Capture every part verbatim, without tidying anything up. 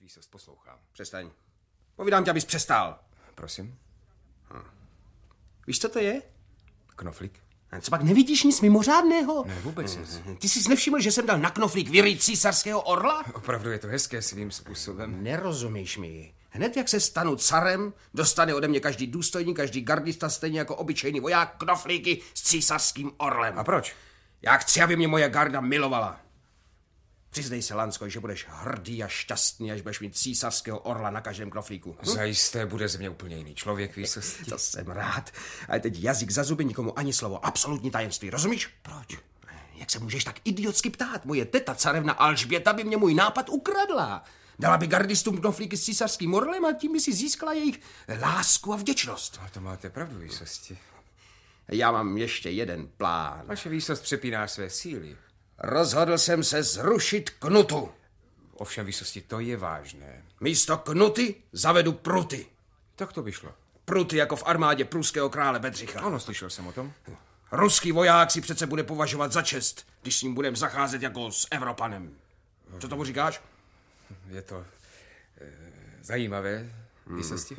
výsost, poslouchám. Přestaň. Povídám tě, abys přestal. Prosím? Hm. Víš, co to je? Knoflík. A co pak nevidíš nic mimořádného? Ne, vůbec nic. Ty jsi nevšiml, že jsem dal na knoflík vyrýt císařského orla? Opravdu je to hezké svým způsobem. Nerozumíš mi. Hned jak se stanu carem, dostane ode mě každý důstojník, každý gardista, stejně jako obyčejný voják, knoflíky s císařským orlem. A proč? Já chci, aby mě moje garda milovala. Přiznej se, Lansko, že budeš hrdý a šťastný, až budeš mít císařského orla na každém knoflíku. Hm? Zajisté bude ze mě úplně jiný člověk, výsosti. To jsem rád. Ale teď jazyk za zuby, nikomu ani slovo. Absolutní tajemství, rozumíš? Proč? Jak se můžeš tak idiotsky ptát? Moje teta, carevna Alžběta, by mě můj nápad ukradla. Dala by gardistům knoflíky s císařským orlem a tím by si získala jejich lásku a vděčnost. A to máte pravdu, výsosti. Já mám ještě jeden plán. Vaše výsost přepíná své síly. Rozhodl jsem se zrušit knutu. Ovšem, výsosti, to je vážné. Místo knuty zavedu pruty. Tak to by šlo. Pruty jako v armádě pruského krále Bedřicha. Ano, slyšel jsem o tom. Ruský voják si přece bude považovat za čest, když s ním budeme zacházet jako s Evropanem. Co tomu říkáš? Je to e, zajímavé, výsosti.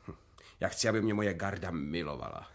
Já chci, aby mě moje garda milovala.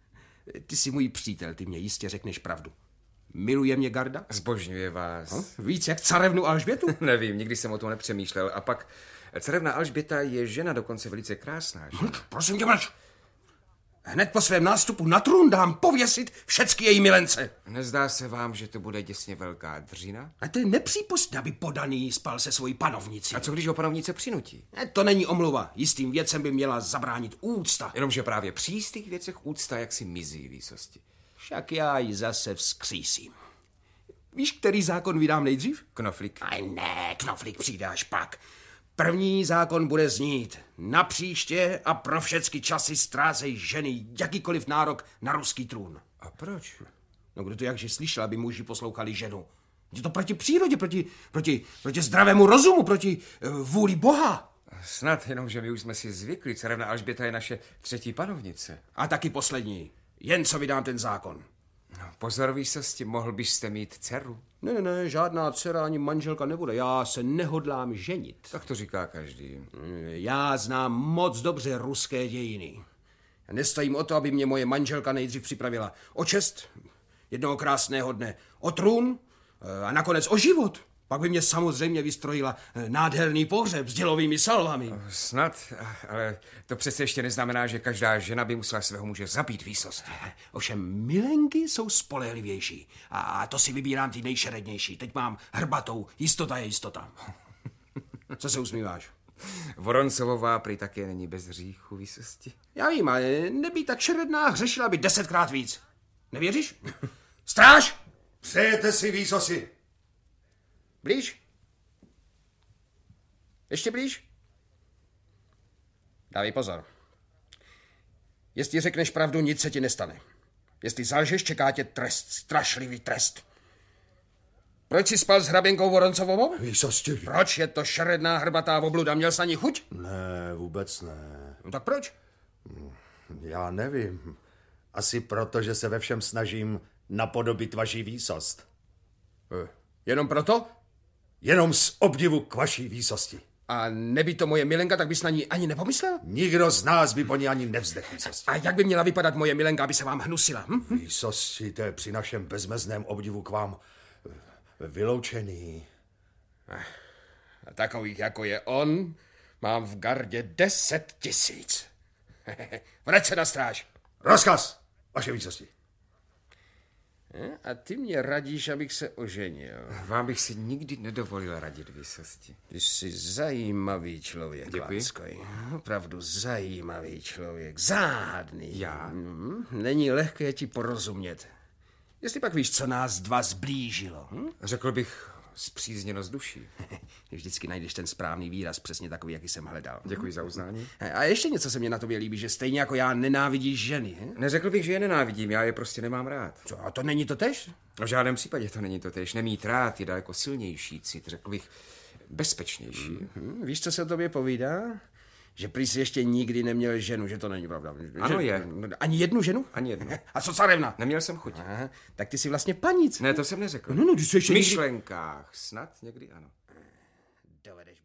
Ty jsi můj přítel, ty mě jistě řekneš pravdu. Miluje mě garda? Zbožňuje vás. No, víc jak carevnu Alžbětu? Nevím, nikdy jsem o tom nepřemýšlel. A pak carevna Alžběta je žena dokonce velice krásná. Že? Hm, prosím tě, mlč. Hned po svém nástupu na trůn dám pověsit všecky její milence. Nezdá se vám, že to bude děsně velká dřina? A to je nepřípustné, aby podaný spal se svojí panovnicí. A co když ho panovnice přinutí? Ne, to není omluva. Jistým věcem by měla zabránit úcta. Jenomže právě při jistých věcech úcta jaksi mizí, výsosti. Však já ji zase vzkřísím. Víš, který zákon vydám nejdřív? Knoflík. Aj ne, knoflík přijde až pak. První zákon bude znít. Na příště a pro všechny časy ztrácejí ženy jakýkoliv nárok na ruský trůn. A proč? No kdo to jakže slyšel, aby muži poslouchali ženu? Je to proti přírodě, proti, proti, proti zdravému rozumu, proti uh, vůli Boha. Snad jenom, že my už jsme si zvykli. Carevna Alžběta je naše třetí panovnice. A taky poslední. Jen co vydám ten zákon. No, pozor, výsosti, mohl byste mít dceru? Ne, ne, ne, žádná dcera ani manželka nebude. Já se nehodlám ženit. Tak to říká každý. Já znám moc dobře ruské dějiny. Nestojím o to, aby mě moje manželka nejdřív připravila o čest jednoho krásného dne, o trůn a nakonec o život. Pak by mě samozřejmě vystrojila nádherný pohřeb s dělovými salvami. Snad, ale to přece ještě neznamená, že každá žena by musela svého muže zabít, výsosti. Ovšem milenky jsou spolehlivější a to si vybírám ty nejšerednější. Teď mám hrbatou, jistota je jistota. Co se usmíváš? Voroncovová prý také není bez hříchu, výsosti. Já vím, ale nebýt tak šeredná, hřešila by desetkrát víc. Nevěříš? Stráž! Přejete si, výsosi. Blíž? Ještě blíž? Dávej pozor. Jestli řekneš pravdu, nic se ti nestane. Jestli zalžeš, čeká tě trest, strašlivý trest. Proč jsi spal s hraběnkou Voroncovou? Výsosti. Proč? Je to šeredná hrbatá obluda, měl jsi na ní chuť? Ne, vůbec ne. No tak proč? Já nevím. Asi proto, že se ve všem snažím napodobit vaši výsost. Eh, jenom proto? Jenom z obdivu k vaší výsosti. A nebýt to moje milenka, tak bys na ní ani nepomyslel? Nikdo z nás by po ní ani nevzdech, výsosti. A jak by měla vypadat moje milenka, aby se vám hnusila? Hm? Výsosti, to je při našem bezmezném obdivu k vám vyloučený. A takových, jako je on, mám v gardě deset tisíc. Vrať se na stráž. Rozkaz, vaše výsosti. A ty mě radíš, abych se oženil. Vám bych si nikdy nedovolil radit, výsosti. Ty jsi zajímavý člověk, Děkuji. Lánskoj. Opravdu zajímavý člověk. Záhadný. Já? Hm? Není lehké ti porozumět. Jestli pak víš, co nás dva zblížilo. Hm? Řekl bych spřízněnost duší. Vždycky najdeš ten správný výraz, přesně takový, jaký jsem hledal. Děkuji za uznání. A ještě něco se mě na tobě líbí, že stejně jako já nenávidíš ženy. Hm? Neřekl bych, že je nenávidím, já je prostě nemám rád. Co, a to není to tež? V žádném případě to není to též. Nemít rád je daleko silnější cit, řekl bych bezpečnější. Hm, víš, co se o tobě povídá? Že prý jsi ještě nikdy neměl ženu, že to není pravda. Ano, že, je. Ani jednu ženu? Ani jednu. A co carevna? Neměl jsem chuť. Aha, tak ty jsi vlastně panic. Ne, to jsem neřekl. No, no, ty jsi ještě V nikdy... myšlenkách. Snad někdy ano. Dovedeš